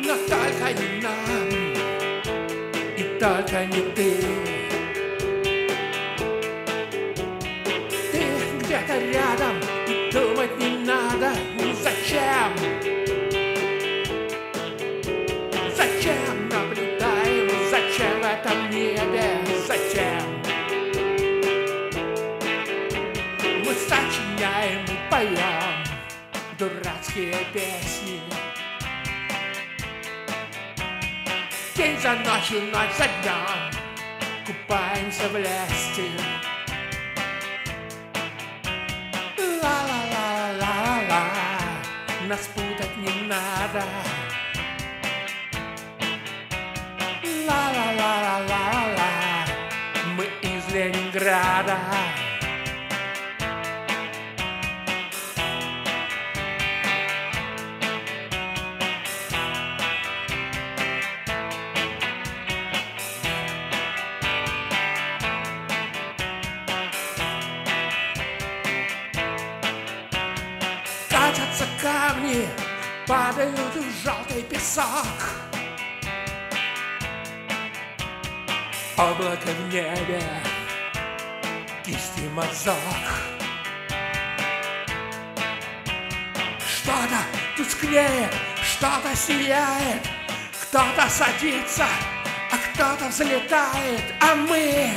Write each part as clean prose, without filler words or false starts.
но только не нам, и только не ты. Ты где-то рядом, и думать не надо, зачем? Зачем наблюдаем, зачем в этом небе, зачем? Мы сочиняем и поем дурацкие песни. День за ночью, ночь за днем купаемся в лести. Ла-ла-ла-ла-ла-ла, нас путать не надо. Ла-ла-ла-ла-ла-ла, мы из Ленинграда. Катятся камни, падают в желтый песок. Облако в небе, кисти мазок. Что-то тускнеет, что-то сияет, кто-то садится, а кто-то взлетает, а мы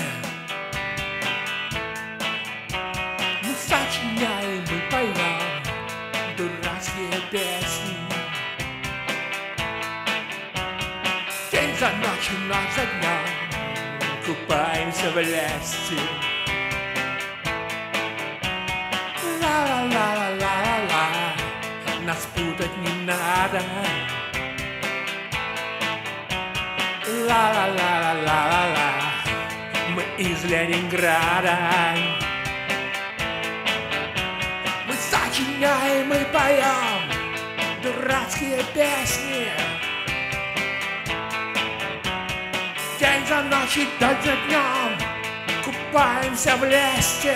сочиняем и поем дурацкие песни. День за ночью, ночь за днем купаемся в лести. Ла-ла-ла-ла-ла-ла, нас путать не надо. Ла-ла-ла-ла-ла-ла, мы из Ленинграда. Мы сочиняем и поем дурацкие песни. День за ночью, ночь за днем купаемся в лести.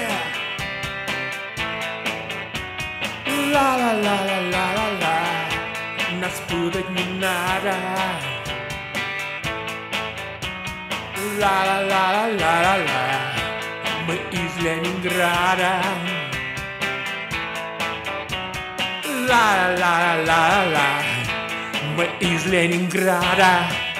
Ла-ла-ла-ла-ла-ла, нас путать не надо. Ла-ла-ла-ла-ла-ла, мы из Ленинграда. Ла-ла-ла-ла-ла, мы из Ленинграда.